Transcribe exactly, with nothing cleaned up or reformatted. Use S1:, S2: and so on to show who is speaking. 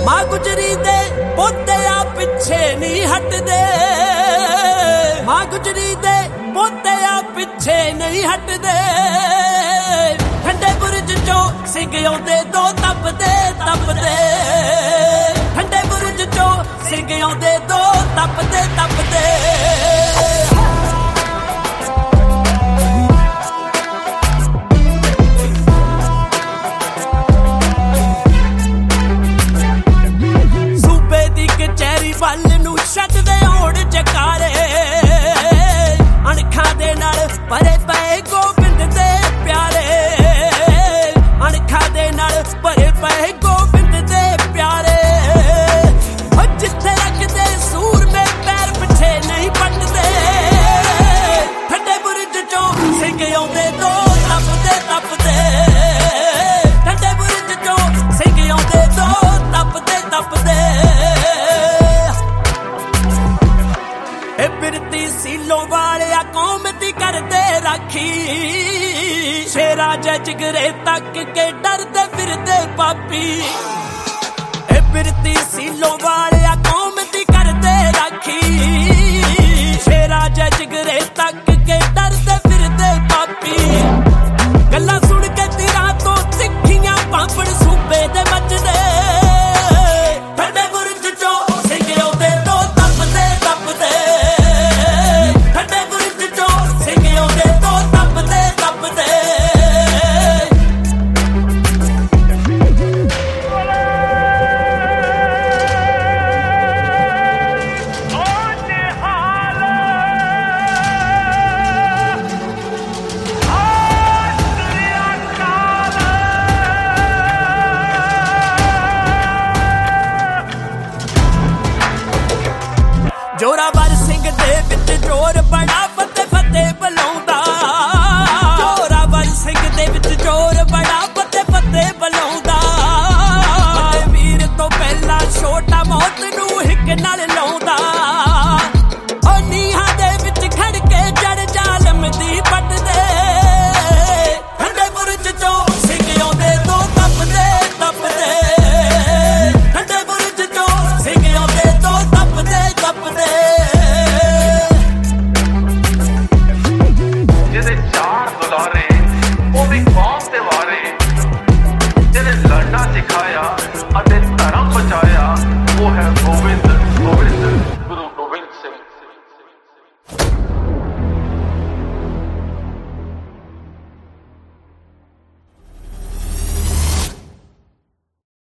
S1: मां गुजरी दे पोते आ पिछे नहीं हटदे, मां गुजरी दे पोते आ पिछे नहीं हटदे। ठंडे बुरज चो सिंह आउंदे दो तपदे तपदे, ठंडे बुरज चो सिंह आउंदे दो तपदे तपदे। ਵੱਲ ਨੂੰ ਛੱਡਦੇ ਹੋੜ ਜਕਾਰੇ, ਅਣਖਾਂ ਦੇ ਨਾਲ ਭਰੇ ਪਏ ਗੋਬਿੰਦ ਦੇ ਪਿਆਰੇ, ਅਣਖਾਂ ਦੇ ਨਾਲ ਭਰੇ ਪਏ ਗੋਬਿੰਦ ਦੇ ਪਿਆਰੇ। ਉਹ ਜਿੱਥੇ ਰੱਖਦੇ ਸੂਰਮੇ ਪੈਰ ਪਿੱਛੇ ਨਹੀਂ ਪੱਟਦੇ, ਠੰਡੇ ਬੁਰਜ ਚੋਂ ਸਿੰਘ ਆਉਂਦੇ ਦੋ ਤਪਦੇ ਤਪਦੇ, ਠੰਡੇ ਬੁਰਜ ਚੋਂ ਸਿੰਘ ਆਉਂਦੇ ਦੋ ਤਪਦੇ ਤਪਦੇ। ਫਿਰਤੀ ਸੀਲੋਂ ਵਾਲਿਆ ਕੌਮ ਦੀ ਕਰਦੇ ਰਾਖੀ, ਸ਼ੇਰਾਂ ਜੈ ਜਿਗਰੇ ਤੱਕ ਕੇ ਡਰਦੇ ਫਿਰਦੇ ਪਾਪੀ। ਇਹ ਫਿਰਤੀ ਸੀਲੋਂ ਵਾਲਿਆ ਕੌਮ ਦੀ ਕਰਦੇ ਰਾਖੀ, ਸ਼ੇਰਾਂ ਜੈ ਜਿਗਰੇ ਤੱਕ ਕੇ ਡਰਦੇ ਫਿਰਦੇ ਪਾਪੀ। ਗੱਲਾਂ ਸੁਣ ਕੇ ਤੀਰਾਂ ਤੋਂ ਤਿੱਖੀਆਂ ਪਾਪੜ ਸੂਬੇ ਦੇ ਮੱਚਦੇ, ਠੰਡੇ ਬੁਰਜ ਚੋਂ ਸਿੰਘ ਆਉਂਦੇ ਦੋ ਤਪਦੇ ਤਪਦੇ, ਜੋਰਾਵਰ ਸਿੰਘ ਦੇ ਵਿੱਚ ਜ਼ੋਰ ਬੜਾ ਫਤਿਹ ਫਤਿਹ ਬੁਲਾਉਂਦਾ।